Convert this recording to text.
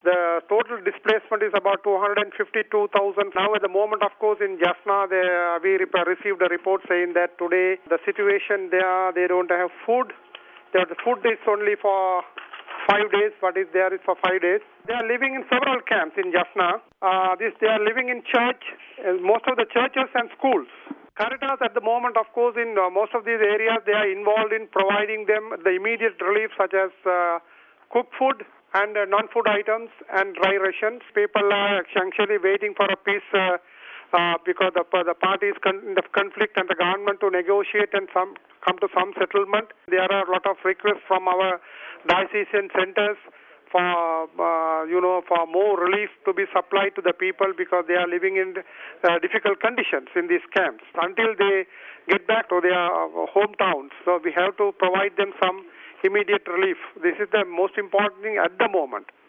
The total displacement is about 252,000. Now at the moment, of course, in Jaffna, we received a report saying that today the situation there, they don't have food. The food is only for 5 days. What is there is for 5 days. They are living in several camps in Jaffna. They are living in church, most of the churches and schools. Caritas at the moment, of course, in most of these areas, they are involved in providing them the immediate relief such as cooked food and non-food items and dry rations. People are actually waiting for a peace because the parties in the conflict and the government to negotiate and come to some settlement. There are a lot of requests from our diocesan centers for more relief to be supplied to the people because they are living in difficult conditions in these camps until they get back to their hometowns. So we have to provide them some immediate relief. This is the most important thing at the moment.